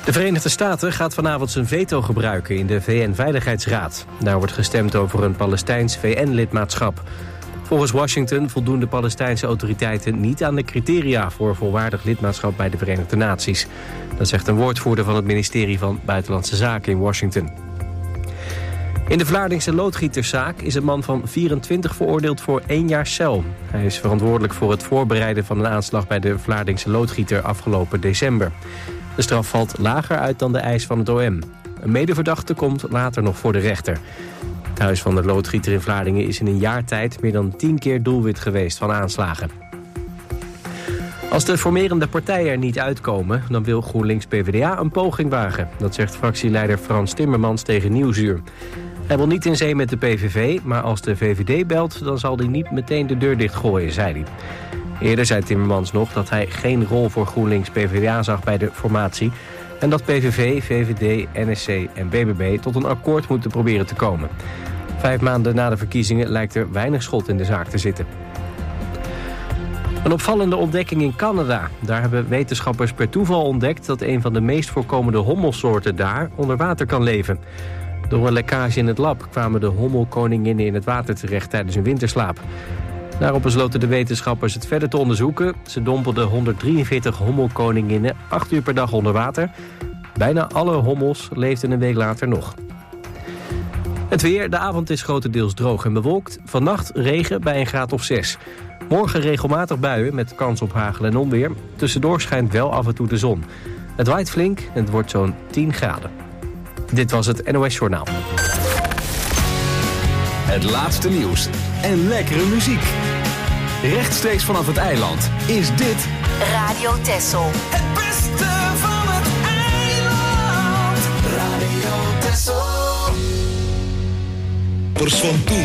De Verenigde Staten gaat vanavond zijn veto gebruiken in de VN-veiligheidsraad. Daar wordt gestemd over een Palestijns VN-lidmaatschap. Volgens Washington voldoen de Palestijnse autoriteiten niet aan de criteria voor volwaardig lidmaatschap bij de Verenigde Naties. Dat zegt een woordvoerder van het ministerie van Buitenlandse Zaken in Washington. In de Vlaardingse loodgieterszaak is een man van 24 veroordeeld voor 1 jaar cel. Hij is verantwoordelijk voor het voorbereiden van een aanslag bij de Vlaardingse loodgieter afgelopen december. De straf valt lager uit dan de eis van het OM. Een medeverdachte komt later nog voor de rechter. Het huis van de loodgieter in Vlaardingen is in een jaar tijd meer dan 10 keer doelwit geweest van aanslagen. Als de formerende partijen er niet uitkomen, dan wil GroenLinks-PVDA een poging wagen. Dat zegt fractieleider Frans Timmermans tegen Nieuwsuur. Hij wil niet in zee met de PVV, maar als de VVD belt, dan zal hij niet meteen de deur dichtgooien, zei hij. Eerder zei Timmermans nog dat hij geen rol voor GroenLinks-PVDA zag bij de formatie en dat PVV, VVD, NSC en BBB tot een akkoord moeten proberen te komen. 5 maanden na de verkiezingen lijkt er weinig schot in de zaak te zitten. Een opvallende ontdekking in Canada. Daar hebben wetenschappers per toeval ontdekt dat een van de meest voorkomende hommelsoorten daar onder water kan leven. Door een lekkage in het lab kwamen de hommelkoninginnen in het water terecht tijdens hun winterslaap. Daarop besloten de wetenschappers het verder te onderzoeken. Ze dompelden 143 hommelkoninginnen 8 uur per dag onder water. Bijna alle hommels leefden een week later nog. Het weer, de avond is grotendeels droog en bewolkt. Vannacht regen bij een graad of 6. Morgen regelmatig buien met kans op hagel en onweer. Tussendoor schijnt wel af en toe de zon. Het waait flink en het wordt zo'n 10 graden. Dit was het NOS Journaal. Het laatste nieuws en lekkere muziek. Rechtstreeks vanaf het eiland is dit Radio Texel. Het beste van het eiland. Radio Texel. Pers van toen.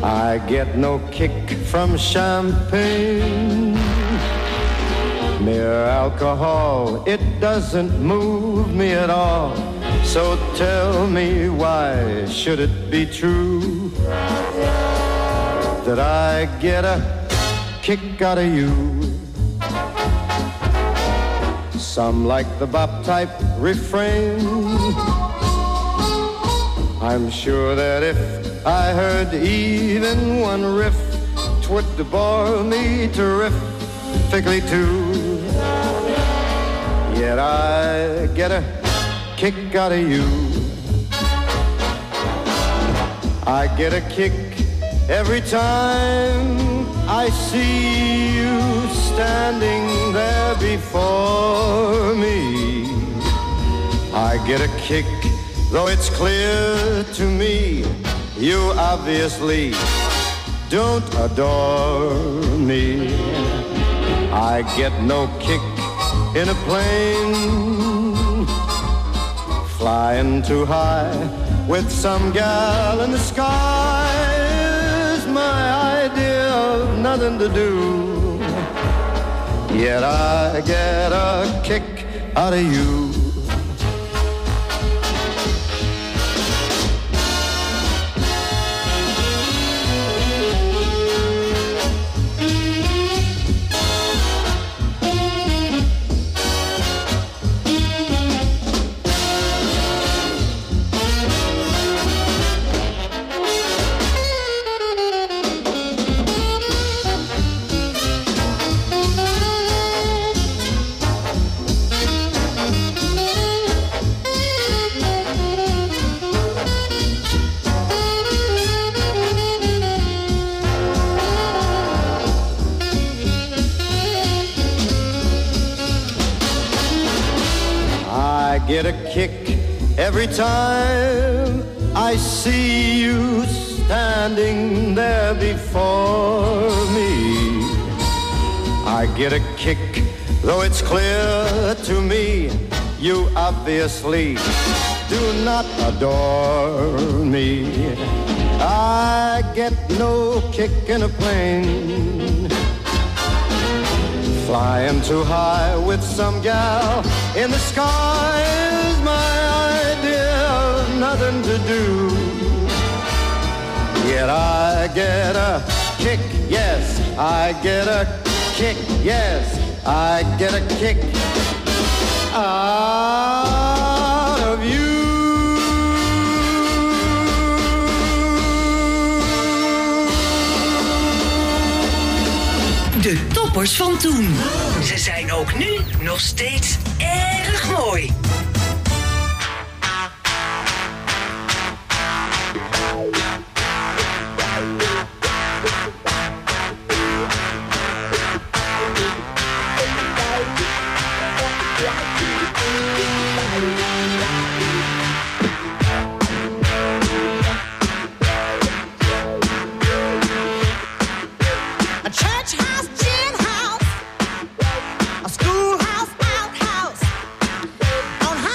I get no kick from champagne. Mere alcohol, it doesn't move me at all. So tell me, why should it be true that I get a kick out of you? Some like the bop type refrain. I'm sure that if I heard even one riff, 'twould bore me terrifically too. Yet I get a kick out of you. I get a kick every time I see you standing there before me. I get a kick, though it's clear to me you obviously don't adore me. I get no kick in a plane flying too high with some gal in the sky is my idea of nothing to do. Yet I get a kick out of you. Get a kick every time I see you standing there before me. I get a kick, though it's clear to me you obviously do not adore me. I get no kick in a plane flying too high with some gal in the sky is my idea of nothing to do. Yet I get a kick, yes, I get a kick, yes, I get a kick out of you. De toppers van toen. Ze zijn ook nu nog steeds erg mooi. On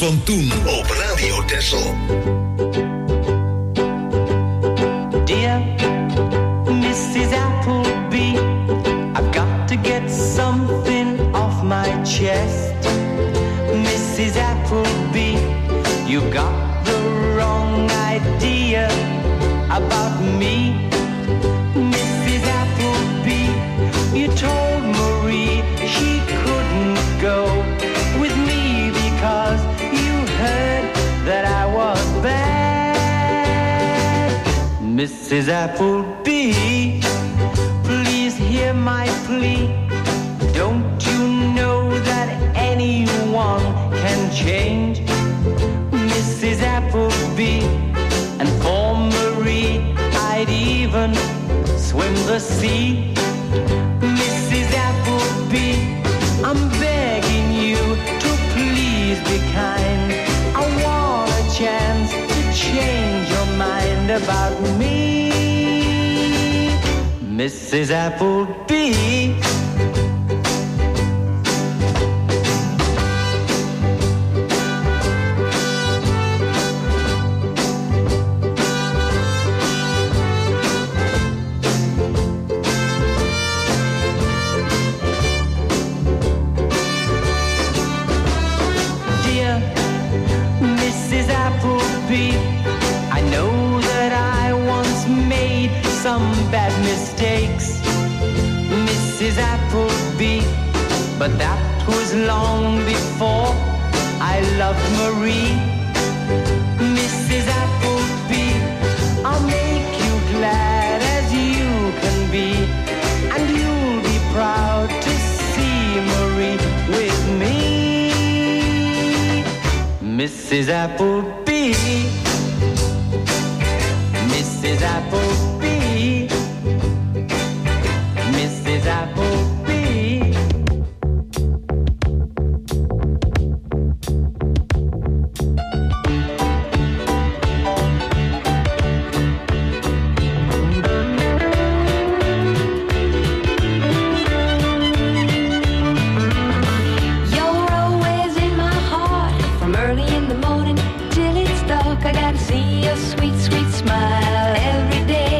van toen op Radio Texel. Dear Mrs. Appleby, I've got to get something off my chest. Mrs. Appleby, you got the wrong idea about me. Mrs. Appleby, you told Marie she couldn't go with me because you heard that I was bad. Mrs. Appleby, please hear my plea. Don't you know that anyone can change? Mrs. Appleby, and for Marie I'd even swim the sea. Mrs. Appleby, I'm begging you to please be kind. I want a chance to change your mind about me. Mrs. Appleby. I know that I once made some bad mistakes, Mrs. Appleby, but that was long before I loved Marie. Mrs. Appleby, I'll make you glad as you can be, and you'll be proud to see Marie with me. Mrs. Appleby, Mrs. Appleby, Mrs. Appleby. You're always in my heart, from early in the morning till it's dark. I gotta see your sweet, sweet smile every day.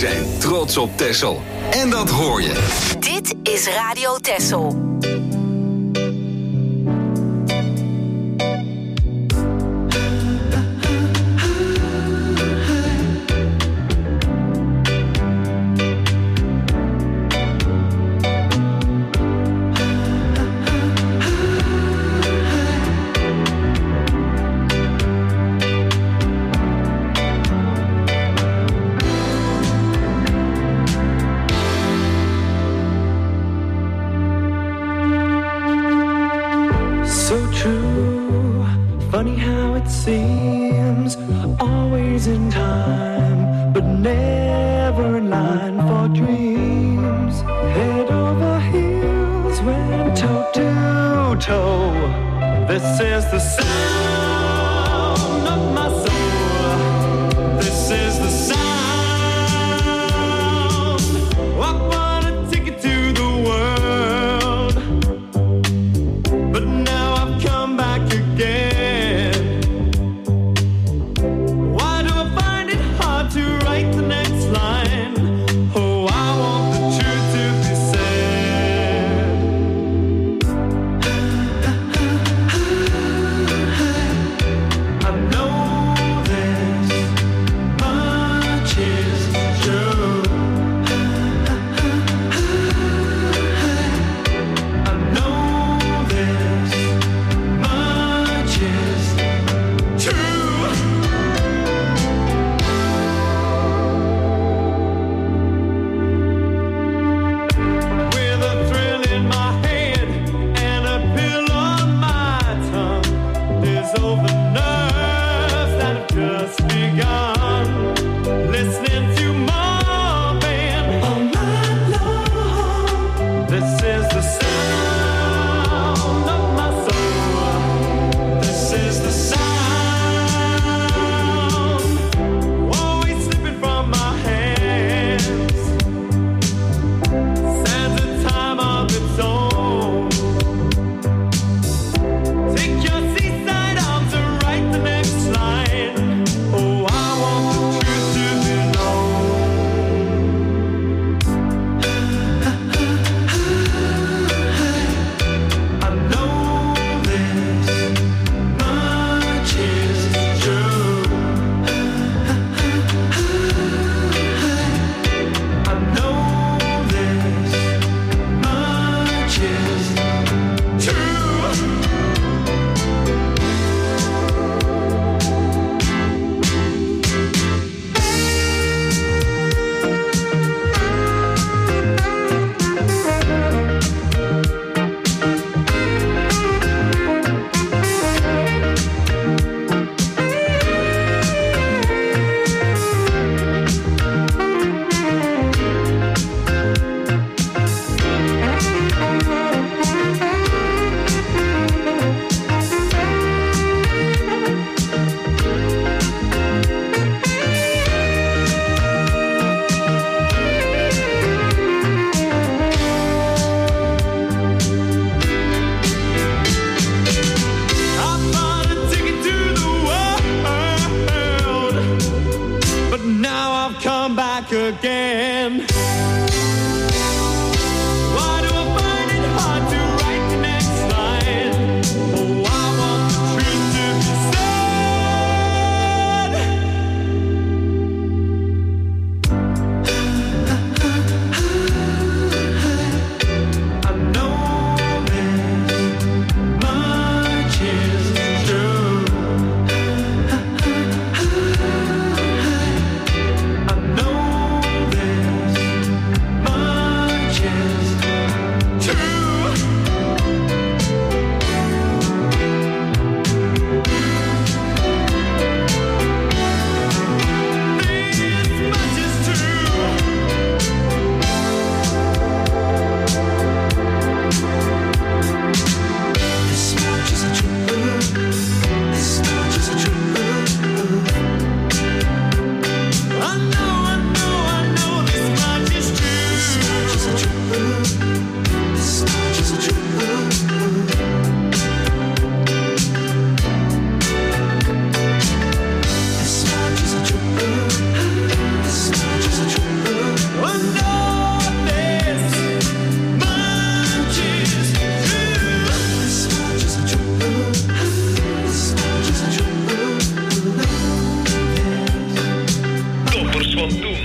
zijn trots op Texel. En dat hoor je. Dit is Radio Texel. hits van toen.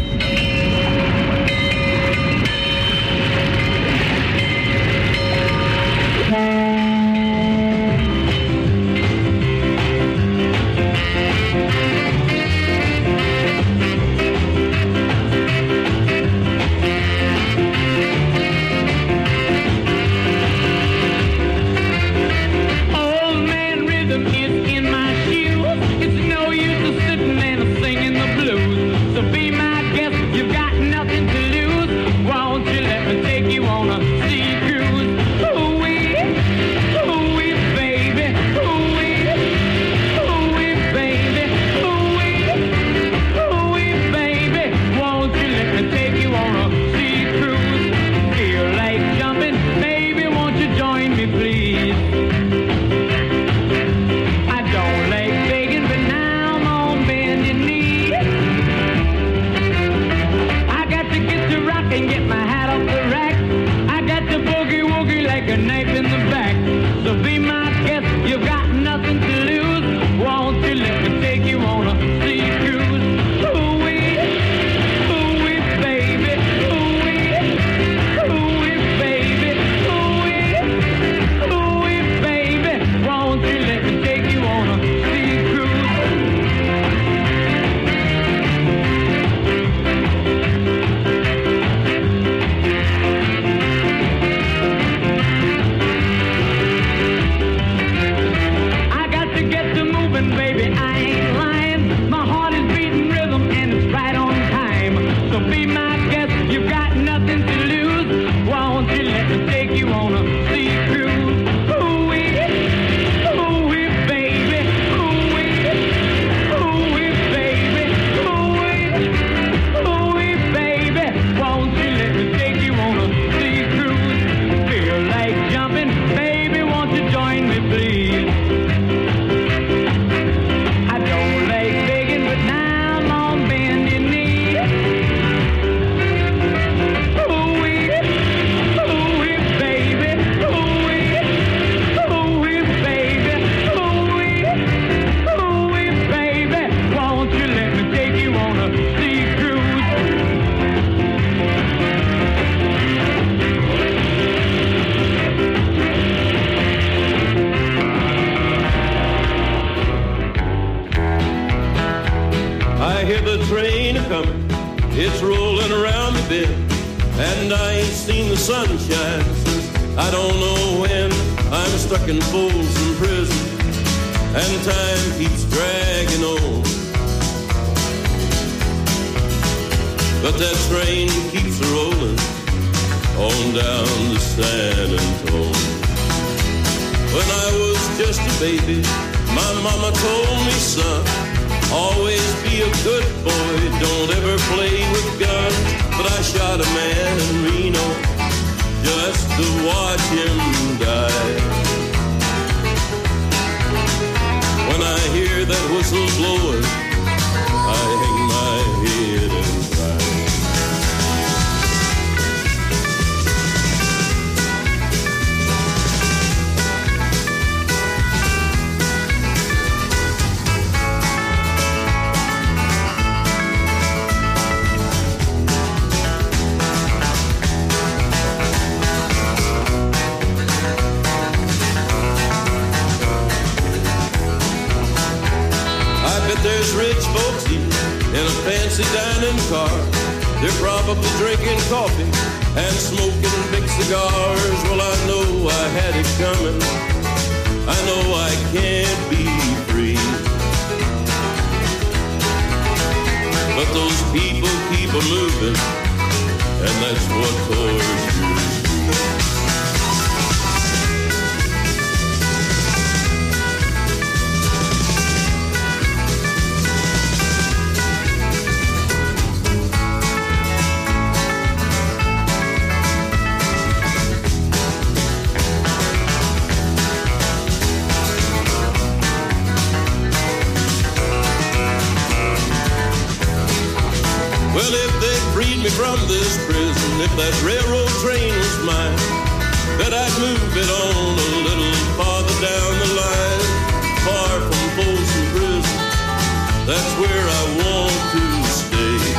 From this prison, if that railroad train was mine, that I'd move it on a little farther down the line, far from Folsom Prison. That's where I want to stay.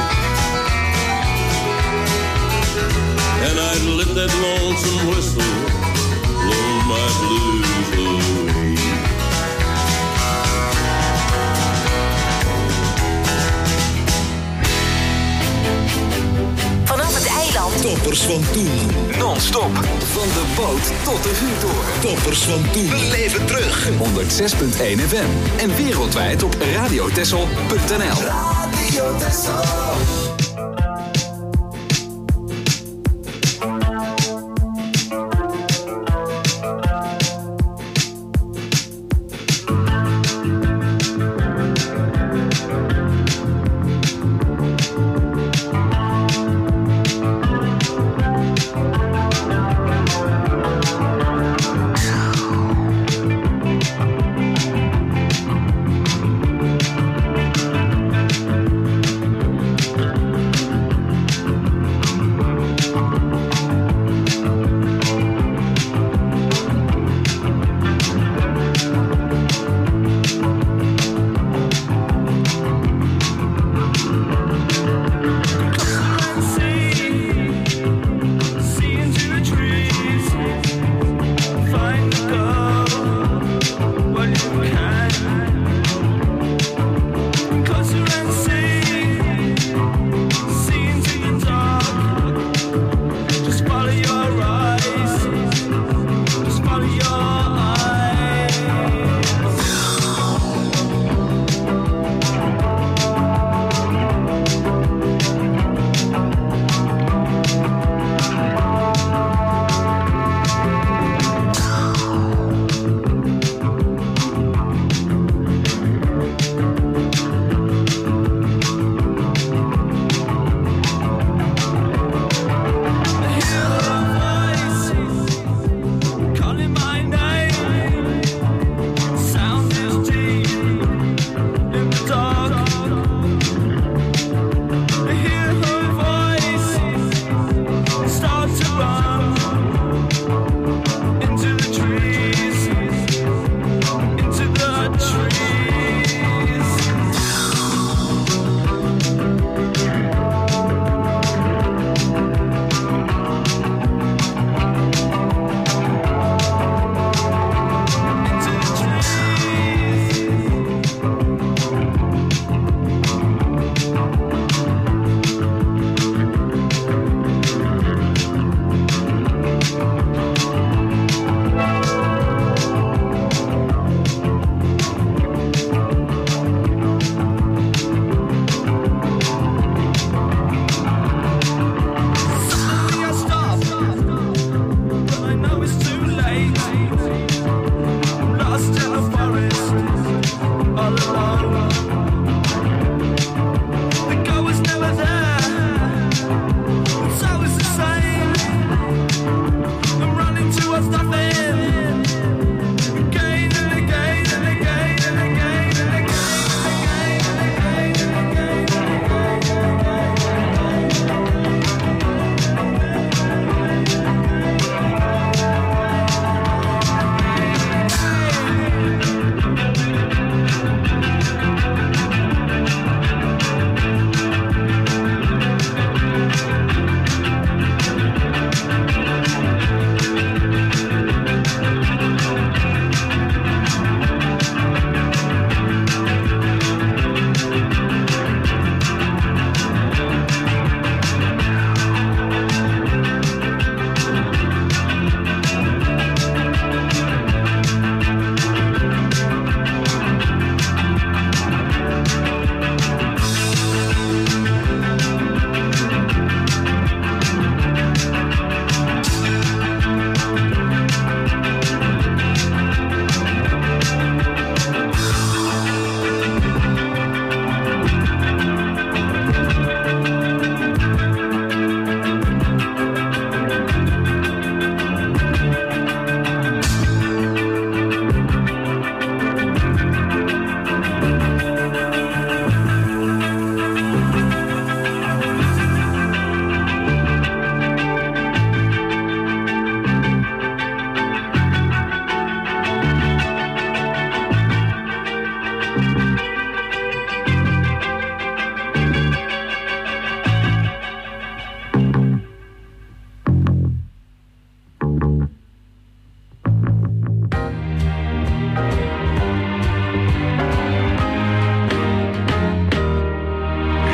that lonesome whistle blow my blues away. Vanaf het eiland. Toppers van toen. Non-stop. Van de boot tot de vuurtoren. Toppers van toen. Beleef het terug. 106.1 FM. En wereldwijd op radiotessel.nl. Radio Texel.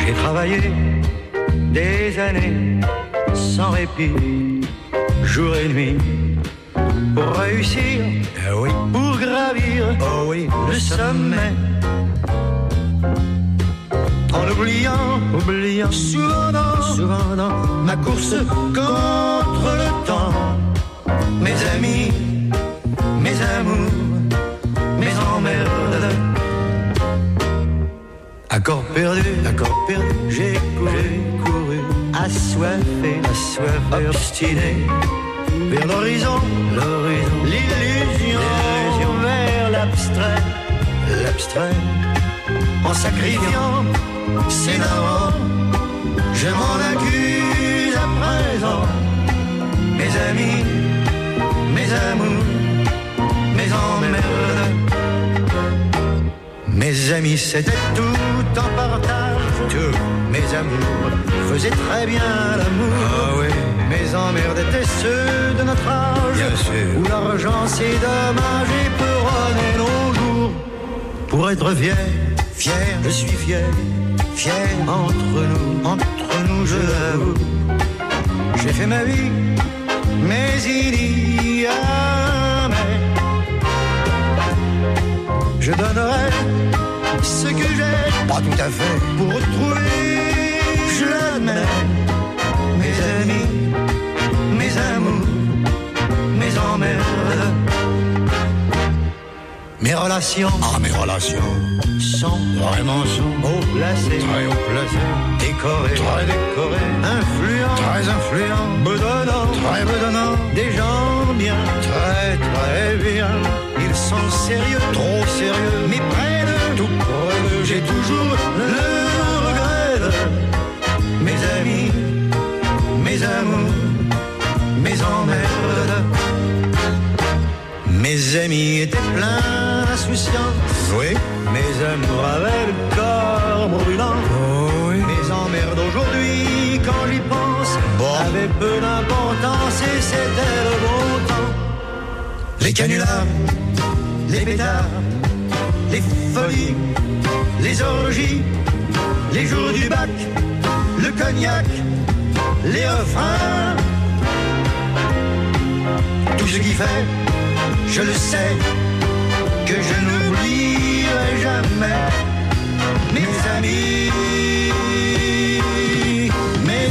J'ai travaillé des années sans répit, jour et nuit, pour réussir, pour gravir le sommet. En oubliant souvent dans ma course contre le temps, mes amis, mes amours, mes emmerdes. Accord perdu, j'ai couru, assoiffé, obstiné, vers l'horizon, l'illusion, vers l'abstrait, en sacrifiant ses narrants, je m'en accuse à présent, mes amis, mes amours, mes emmerdes. Mes amis, c'était tout en partage. Tous mes amours faisaient très bien l'amour. Mes emmerdes étaient ceux de notre âge, où l'argent c'est dommage et peut runner nos jours. Pour être fier, je suis fier entre nous, je l'avoue. J'ai fait ma vie, mais il y a je donnerai ce que j'ai, pas tout à fait, pour retrouver, je l'admets, mes amis, mes amours, mes emmerdes. Mes relations sont haut placées, très haut placées, décorées, très décorées, influents, bedonnants, des gens bien, très bien. Ils sont sérieux, trop sérieux, mais près de tout près d'eux, j'ai toujours le regret. Mes amis, mes amours, mes emmerdes. Mes amis étaient pleins d'insouciance, mes amours avaient le corps brûlant, mes emmerdes aujourd'hui, quand j'y pense, avaient peu d'importance et c'était le bon temps. Les canulars, les pétards, les folies, les orgies, les jours du bac, le cognac, les refrains, tout ce qui fait, je le sais, que je n'oublierai jamais mes amis, mes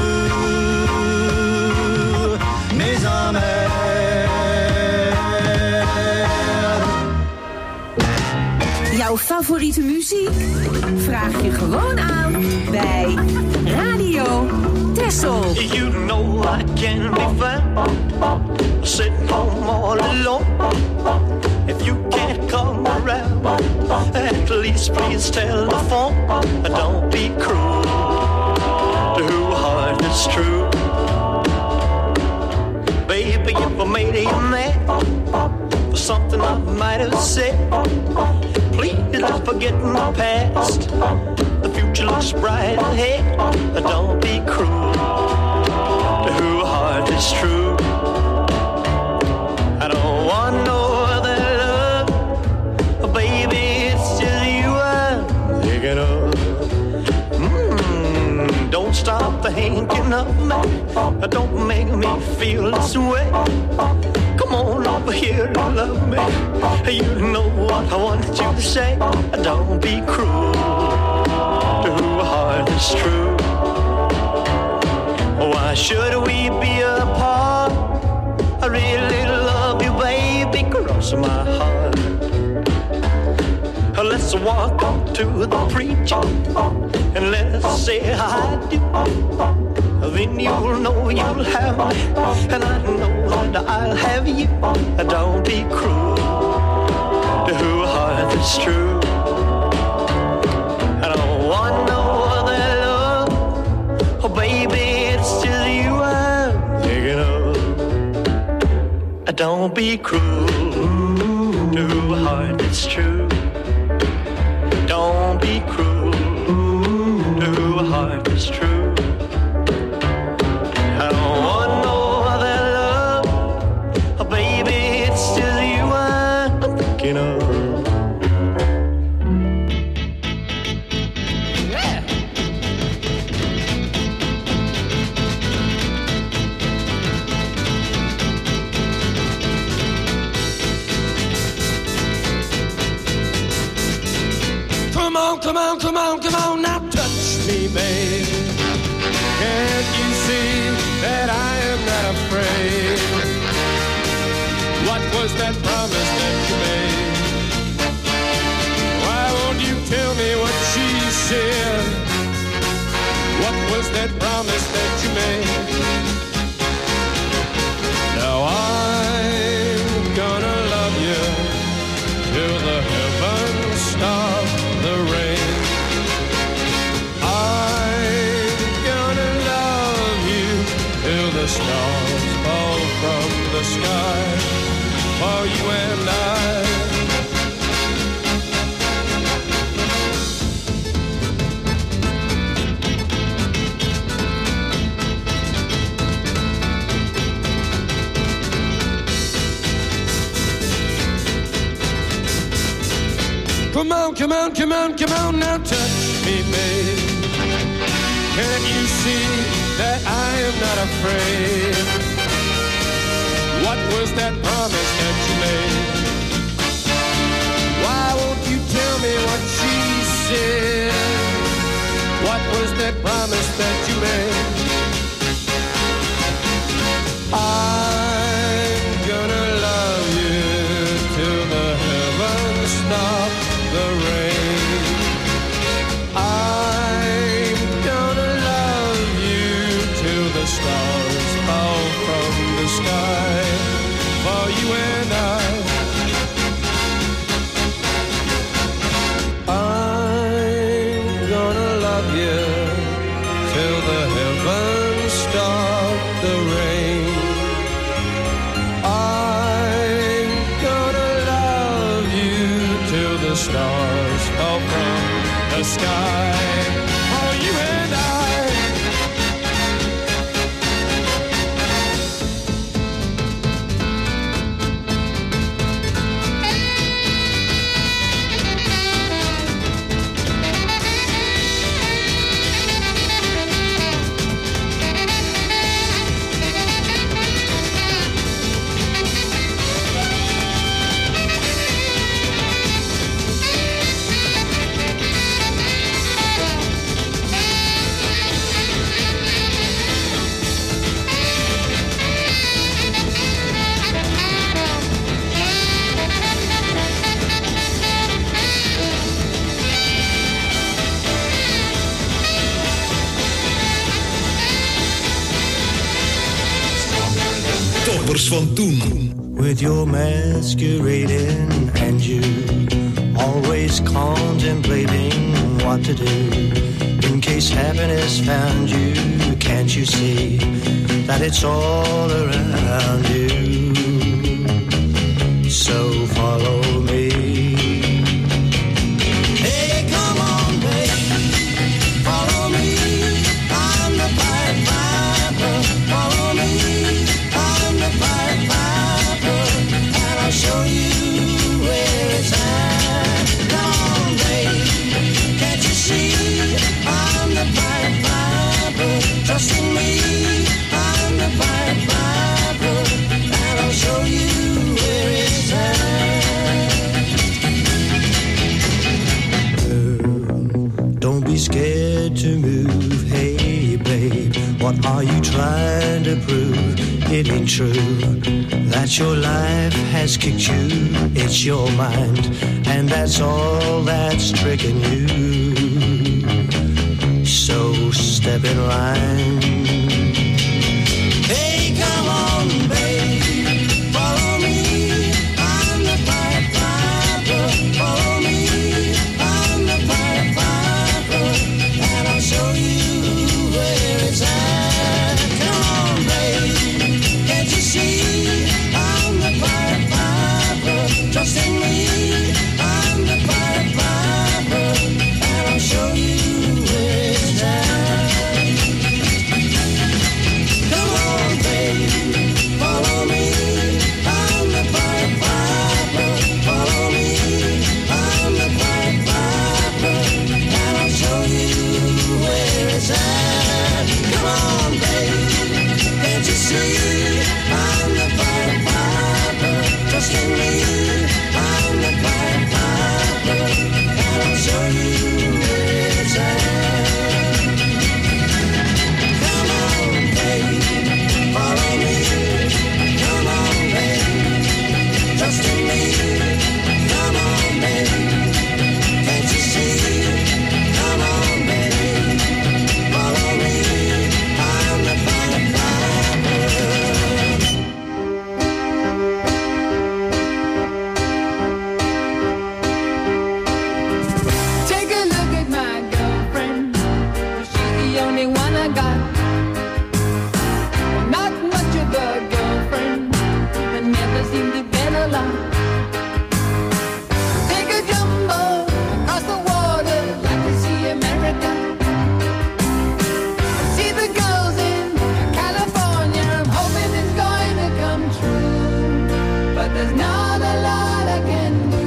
amours, mes emmerdes. Jouw favoriete muziek? Vraag je gewoon aan bij Radio Texel. You know I can't be found sitting home all alone. If you can't come around, at least please tell the phone. Don't be cruel to who heart is true. Baby, if I made you mad for something I might have said, please don't forget the past. The future looks bright ahead. Don't be cruel to who heart is true. I don't want no other love, baby, it's just you I'm thinking of. Don't stop thinking of me, don't make me feel this way. Come on over here and love me, you know what I want you to say. Don't be cruel to who heart is true. Why should we be apart? I really love you, baby, cross my heart. Let's walk up to the preacher and let's say I do. Then you'll know you'll have me, and I know that I'll have you. Don't be cruel to who heart is true. I don't want no other love, oh baby, it's just you I'm thinking of. Don't be cruel to who heart is true. Don't be cruel to who heart is true. I don't want no other love, oh baby, it's just you I'm thinking of. Yeah. come on, come on, come on, now touch me, babe. Can't you see that I am not afraid? What was that promise that you made? Why won't you tell me what she said? What was that promise that you made? Now I'm gonna love you till the heavens stop the rain. I'm gonna love you till the stars fall from the sky for you and I. Come on, come on, come on, come on, now touch me, babe. Can't you see that I am not afraid? What was that promise that you made? Why won't you tell me what she said? What was that promise that you made? I'm gonna love you till the heavens stop the rain. I'm gonna love you till the stars fall from the sky for you and I. I'm gonna love you till the heavens stop the rain. I'm gonna love you till the stars fall from the sky for you and I. Toppers van toen. With your masquerading and you always contemplating what to do in case happiness found you. Can't you see that it's all around you? So follow me. Hey, come on, baby, follow me. I'm the Pied Piper. Follow me. I'm the Pied Piper, and I'll show you where it's at. Come on, baby, can't you see? I'm the Pied Piper. Trust in me. I'm the Pied Piper, and I'll show you where it's at. Don't be scared to move. Hey, babe, what are you trying to prove? It ain't true that your life has kicked you. It's your mind, and that's all that's tricking you. So step in line. Hey, come on, babe, follow me. I'm the Pied Piper. Follow me. I'm the Pied Piper, and I'll show you where it's at. Come on, babe, can't you see? I'm the Pied Piper. Trust in me. I'm the Pied Piper, and I'll show you where it's at. I got. Not much of a girlfriend, but never seem to get along. Take a jumbo across the water, like to see America. See the girls in California, I'm hoping it's going to come true. But there's not a lot I can do.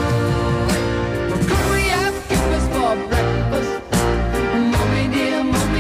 Well, could we have breakfast? Mommy dear, mommy.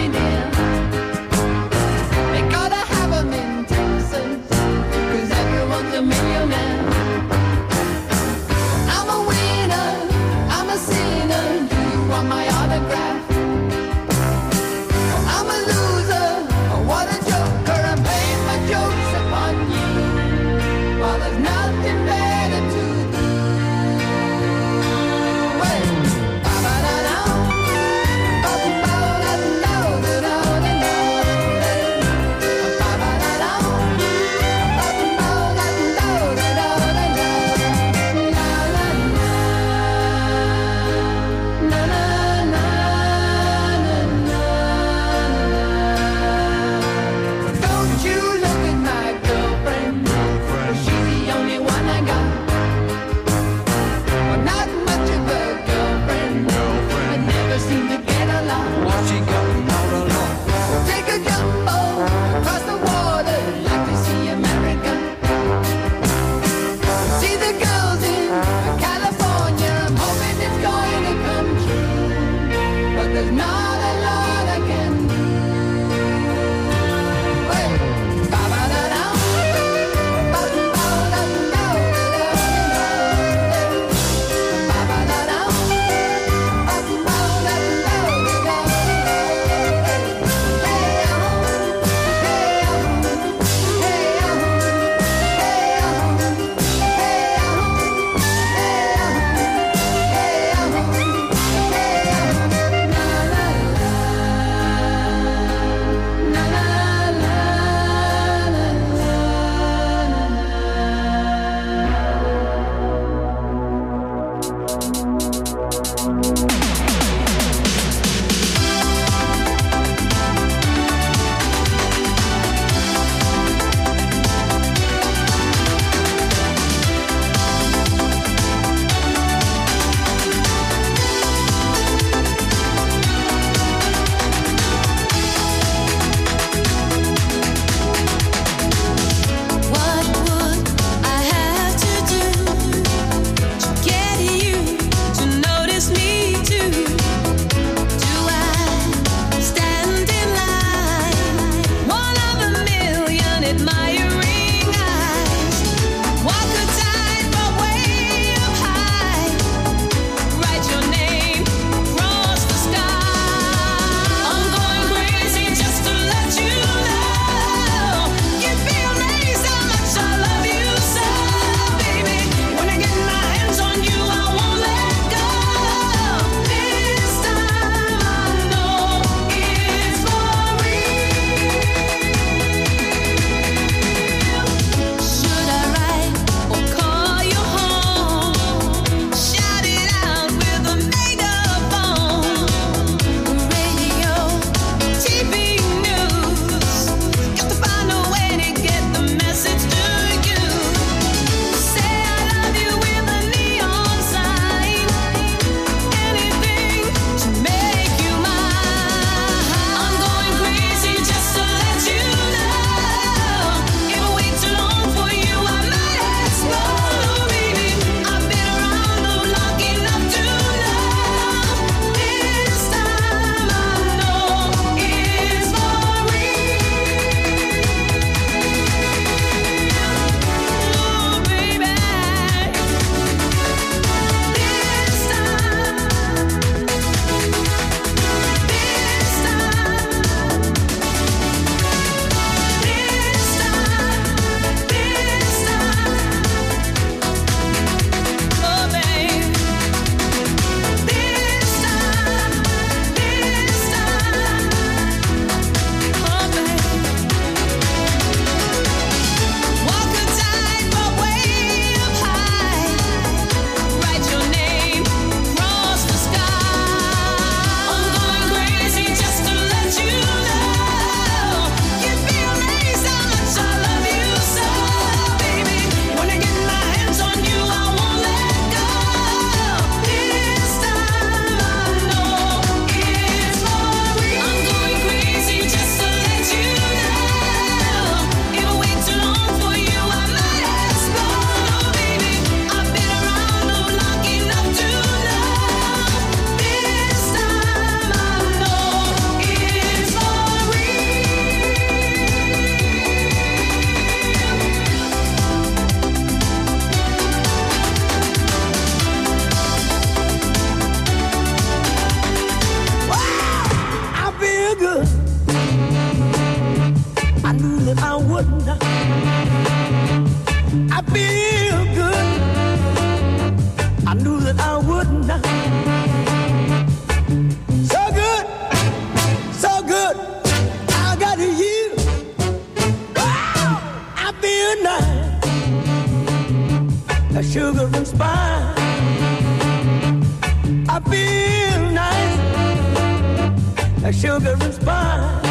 sugar and spice.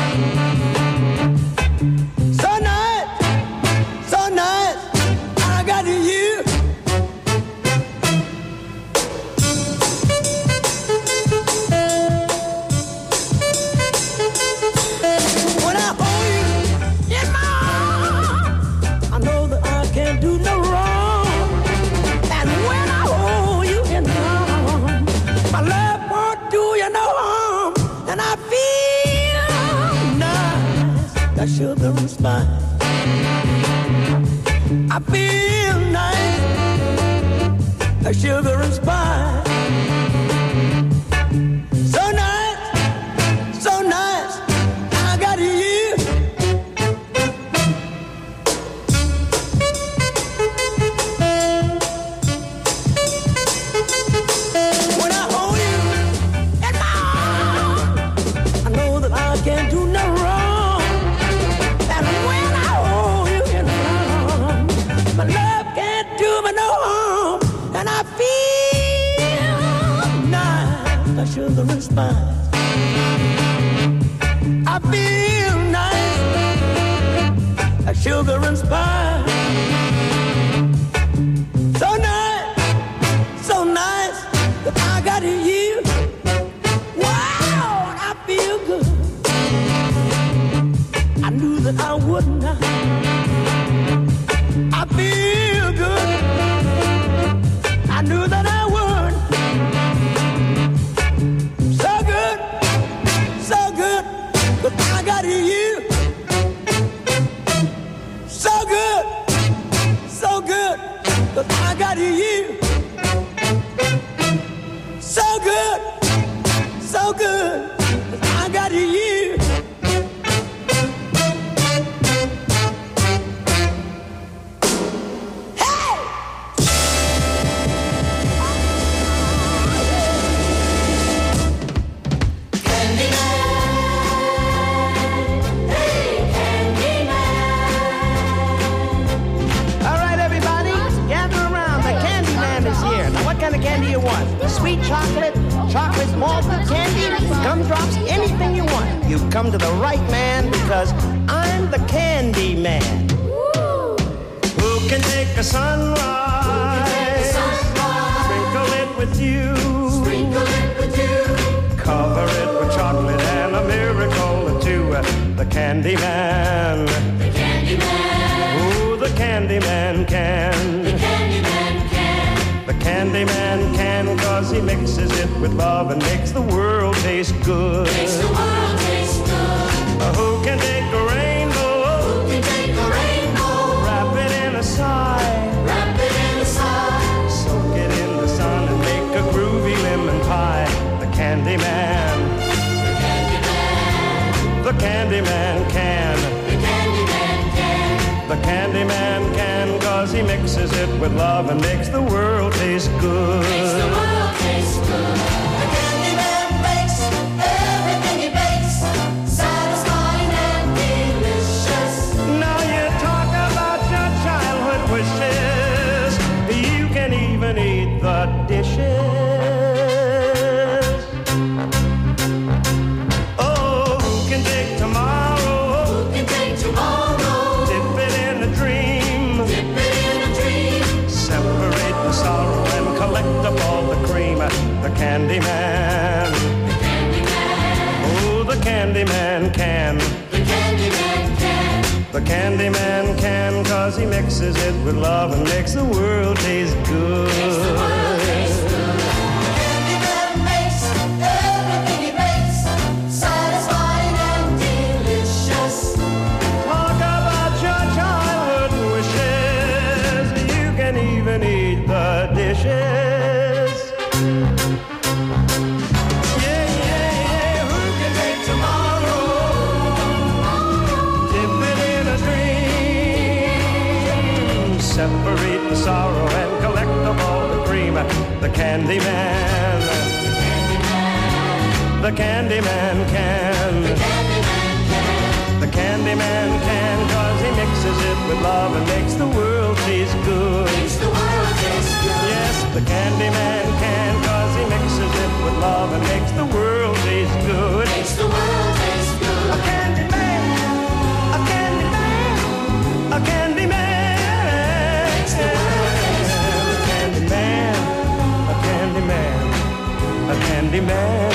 So nice, I got you. When I hold you in my arms, I know that I can't do no wrong. And when I hold you in my arms, my love won't do you no harm. And I feel nice, got sugar and spice. I feel nice, got sugar and spice. So nice, I got you. When I hold you in my arms, I know that I can't do no wrong. And when I hold you in my arms, my love can't do me no harm. And I feel nice, got sugar and spice. I feel nice, like sugar and spice. So nice that I got you. Wow, I feel good. I knew that I wouldn't. I feel good. I knew that I would. So good, but I got you. So good, but I got you. So good, but I got you. Candy you want? Sweet chocolate, chocolate malt candy, gumdrops, anything you want. You've come to the right man because I'm the candy man. Who can take a sunrise, sprinkle it with you, cover it with chocolate and a miracle or two. The candy man, ooh, the candy man can. The candy man can, cause he mixes it with love and makes the world taste good. Who can take a rainbow? Wrap it in a sigh. Soak it in the sun and make a groovy lemon pie. The candy man. The candy man can. The candy man can, cause he mixes it with love and makes the world taste good. The candy man makes everything he bakes satisfying and delicious. Now you talk about your childhood wishes. You can even eat the dishes. Oh, who can take tomorrow? Sorrow and collect up all the cream. The candy man. Oh, the candy man can. The candy man can, cause he mixes it with love and makes the world taste good. Separate the sorrow and collect up all the cream. The candy man. The candy man can. The candy man can, cause he mixes it with love and makes the world taste good. Yes, the candy man can, cause he mixes it with love and makes the world taste good. happy man.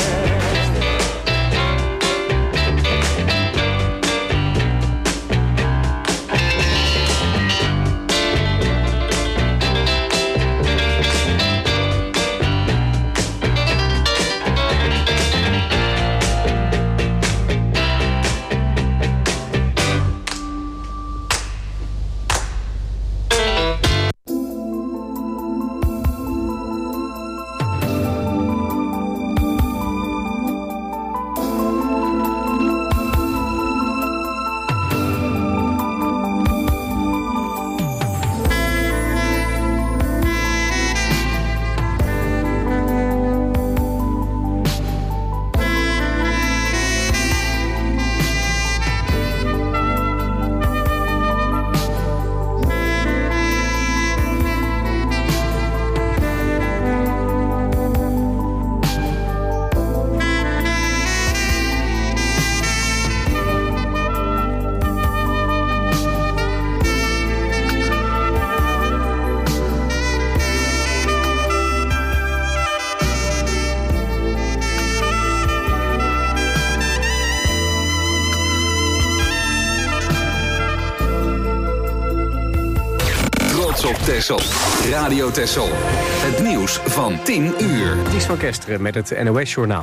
Texel. Radio Texel. Het nieuws van 10 uur. Ties van Kesteren met het NOS-journaal.